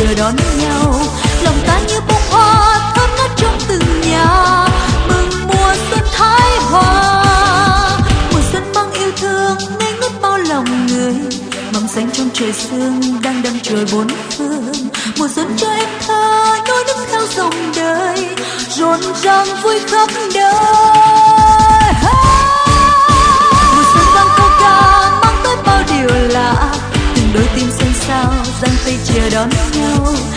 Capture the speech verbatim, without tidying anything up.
chờ đón nhau. Lòng ta như bông hoa thơm ngát trong từng nhà, mừng mùa xuân thái hòa. Mùa xuân mang yêu thương ngây ngất bao lòng người, mầm xanh trong trời sương đang đâm chồi bốn phương. Mùa xuân cho em thơ nối nước theo dòng đời, rộn ràng vui khắp đời. Mùa xuân vang câu ca mang tới bao điều lạ, từng đôi tim xôn xao giang tay chờ đón nhau.